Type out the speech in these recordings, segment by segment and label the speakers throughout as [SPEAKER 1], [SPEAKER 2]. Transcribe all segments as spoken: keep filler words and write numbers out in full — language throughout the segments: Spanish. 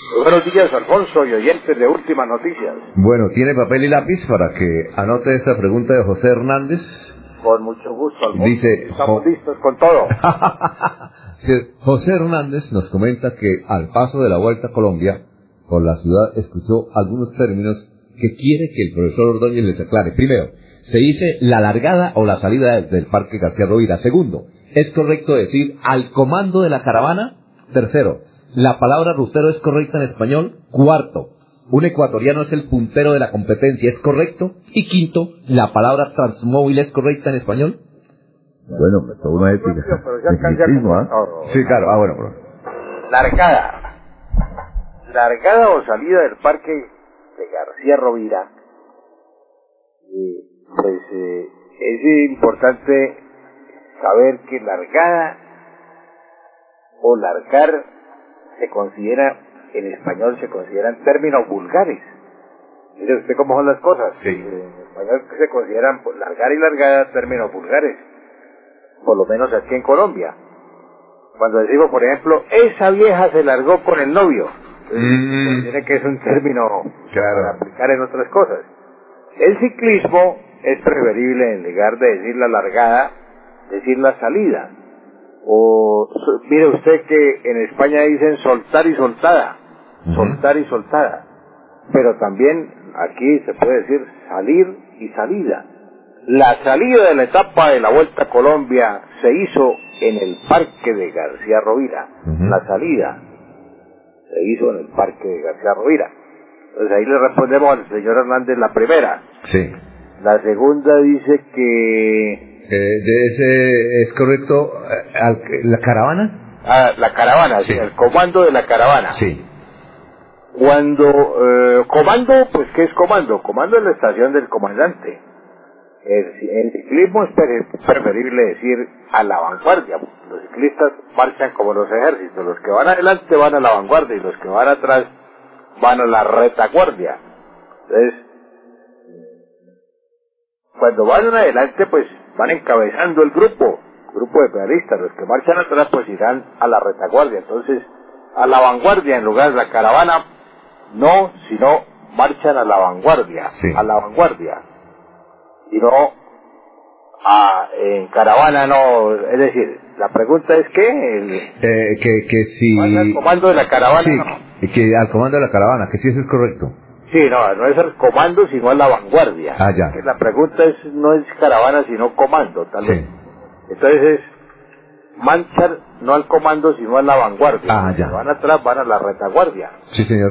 [SPEAKER 1] Buenos días, Alfonso, y oyentes de Últimas Noticias.
[SPEAKER 2] Bueno, ¿tiene papel y lápiz para que anote esta pregunta de José Hernández?
[SPEAKER 1] Con mucho gusto, Alfonso.
[SPEAKER 2] Dice,
[SPEAKER 1] estamos jo... listos con todo.
[SPEAKER 2] José Hernández nos comenta que al paso de la Vuelta a Colombia, por la ciudad, escuchó algunos términos que quiere que el profesor Ordóñez les aclare. Primero, se dice la largada o la salida del Parque García Rovira. Segundo, ¿es correcto decir al comando de la caravana? Tercero, ¿la palabra rutero es correcta en español? Cuarto, un ecuatoriano es el puntero de la competencia, ¿es correcto? Y quinto, ¿la palabra transmóvil es correcta en español?
[SPEAKER 3] Bueno, pues toda una ética.
[SPEAKER 1] Pero ya cambiamos,
[SPEAKER 2] ¿eh? Oh, sí, claro. Ah, bueno, bueno.
[SPEAKER 1] Largada. Largada o salida del Parque de García Rovira. Y pues eh, es importante saber que largada o largar se considera, en español se consideran términos vulgares. Mire usted cómo son las cosas.
[SPEAKER 2] Sí.
[SPEAKER 1] En español se consideran largar y largada términos vulgares, por lo menos aquí en Colombia. Cuando decimos, por ejemplo, esa vieja se largó con el novio, mm. tiene que es un término
[SPEAKER 2] claro.
[SPEAKER 1] para aplicar en otras cosas. El ciclismo es preferible, en lugar de decir la largada, decir la salida. O mire usted que en España dicen soltar y soltada, uh-huh. soltar y soltada, pero también aquí se puede decir salir y salida. La salida de la etapa de la Vuelta a Colombia se hizo en el Parque de García Rovira. Uh-huh. La salida se hizo en el Parque de García Rovira. Entonces ahí le respondemos al señor Hernández la primera.
[SPEAKER 2] Sí.
[SPEAKER 1] La segunda dice que...
[SPEAKER 2] Eh, de ese, ¿es correcto eh, la caravana?
[SPEAKER 1] Ah, la caravana, sí. sí, el comando de la caravana.
[SPEAKER 2] Sí.
[SPEAKER 1] Cuando, eh, comando, pues ¿qué es comando? Comando es la estación del comandante. El, el ciclismo es preferible decir a la vanguardia. Los ciclistas marchan como los ejércitos. Los que van adelante van a la vanguardia y los que van atrás van a la retaguardia. Entonces, cuando van adelante, pues van encabezando el grupo, grupo de pedalistas. Los que marchan atrás, pues irán a la retaguardia. Entonces, a la vanguardia en lugar de la caravana, no, sino marchan a la vanguardia, sí. a la vanguardia. Y no a, en caravana, no. Es decir, la pregunta es que el,
[SPEAKER 2] eh, que, que si
[SPEAKER 1] al comando de la caravana,
[SPEAKER 2] sí,
[SPEAKER 1] no.
[SPEAKER 2] que al comando de la caravana, que si eso es correcto.
[SPEAKER 1] Sí, no, no es el comando, sino es la vanguardia.
[SPEAKER 2] Ah, ya.
[SPEAKER 1] Que la pregunta es, no es caravana, sino comando, tal vez.
[SPEAKER 2] Sí.
[SPEAKER 1] Entonces es marchar no al comando, sino a la vanguardia.
[SPEAKER 2] Ah, ya.
[SPEAKER 1] Si van atrás, van a la retaguardia.
[SPEAKER 2] Sí, señor.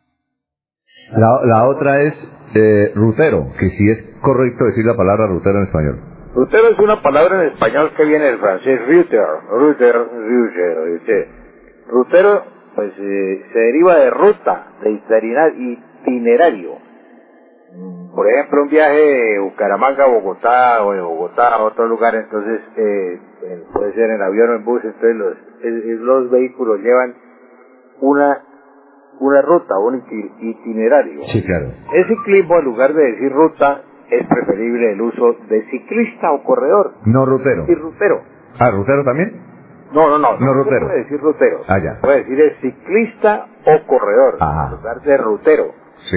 [SPEAKER 2] La, la otra es eh, rutero, que si es correcto decir la palabra rutero en español.
[SPEAKER 1] Rutero es una palabra en español que viene del francés ruter, ruter, ruter. Rutero, pues eh, se deriva de ruta, de itinerario. Por ejemplo, un viaje de Bucaramanga a Bogotá, o de Bogotá a otro lugar, entonces eh, puede ser en avión o en bus, entonces los, los vehículos llevan una una ruta, un itinerario.
[SPEAKER 2] Sí, claro.
[SPEAKER 1] El ciclismo, en lugar de decir ruta, es preferible el uso de ciclista o corredor.
[SPEAKER 2] No rutero.
[SPEAKER 1] Y rutero.
[SPEAKER 2] Ah, ¿rutero también?
[SPEAKER 1] No, no, no.
[SPEAKER 2] No, no rutero.
[SPEAKER 1] No puede decir rutero.
[SPEAKER 2] Ah, ya.
[SPEAKER 1] Puede decir es ciclista o corredor.
[SPEAKER 2] Ah.
[SPEAKER 1] En lugar de rutero.
[SPEAKER 2] Sí.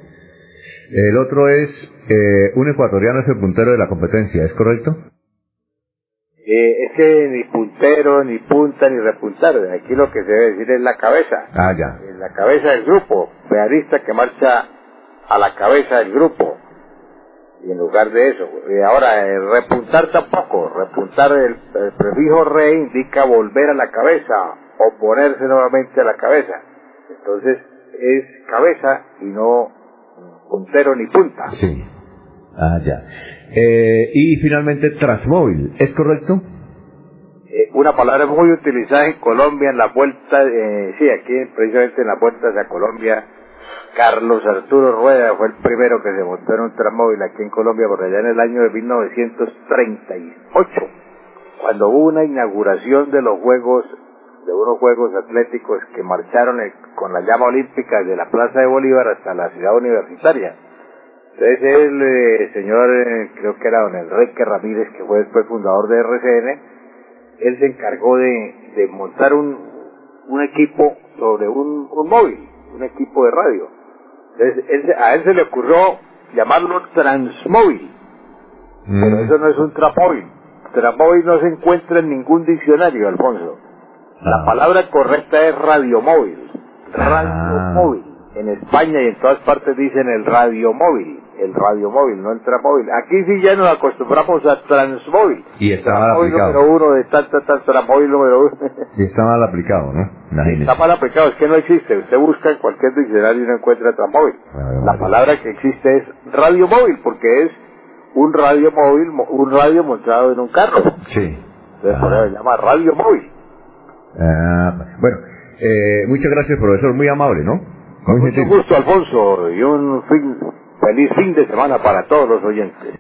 [SPEAKER 2] El otro es, eh, un ecuatoriano es el puntero de la competencia, ¿es correcto?
[SPEAKER 1] Eh, es que ni puntero, ni punta, ni repuntar. Aquí lo que se debe decir es la cabeza.
[SPEAKER 2] Ah, ya.
[SPEAKER 1] Es la cabeza del grupo. Pedalista que marcha a la cabeza del grupo. Y en lugar de eso. Y ahora, eh, repuntar tampoco. Repuntar, el, el prefijo re indica volver a la cabeza o ponerse nuevamente a la cabeza. Entonces, es cabeza y no puntero ni punta.
[SPEAKER 2] Sí. Ah, ya. Eh, y finalmente, transmóvil, ¿es correcto?
[SPEAKER 1] Eh, una palabra muy utilizada en Colombia en la vuelta, eh, sí, aquí precisamente en la vuelta hacia Colombia. Carlos Arturo Rueda fue el primero que se montó en un transmóvil aquí en Colombia por allá en el año de mil novecientos treinta y ocho, cuando hubo una inauguración de los Juegos, de unos Juegos Atléticos que marcharon el, con la llama olímpica de la Plaza de Bolívar hasta la ciudad universitaria. Entonces el eh, señor, eh, creo que era don Enrique Ramírez, que fue después fundador de R C N, él se encargó de, de montar un, un equipo sobre un, un móvil, un equipo de radio. Entonces, él, a él se le ocurrió llamarlo Transmóvil, mm. pero eso no es un Tramóvil. Tramóvil no se encuentra en ningún diccionario, Alfonso. La ah. palabra correcta es radiomóvil. Radiomóvil. Ah. En España y en todas partes dicen el radiomóvil. El radiomóvil, no el tramóvil. Aquí sí ya nos acostumbramos a Transmóvil.
[SPEAKER 2] Y está mal aplicado.
[SPEAKER 1] Número uno de tanta, tan, tramóvil número uno.
[SPEAKER 2] Y está mal aplicado, ¿no? Imagínese.
[SPEAKER 1] Está mal aplicado, es que no existe. Usted busca en cualquier diccionario y no encuentra tramóvil.
[SPEAKER 2] Radio
[SPEAKER 1] La
[SPEAKER 2] móvil.
[SPEAKER 1] palabra que existe es radiomóvil, porque es un radio móvil, un radio montado en un carro.
[SPEAKER 2] Sí.
[SPEAKER 1] Entonces, por eso se llama radiomóvil.
[SPEAKER 2] Ah, bueno, eh, muchas gracias, profesor, muy amable, ¿no?
[SPEAKER 1] Con mucho gusto, Alfonso, y un fin, feliz fin de semana para todos los oyentes.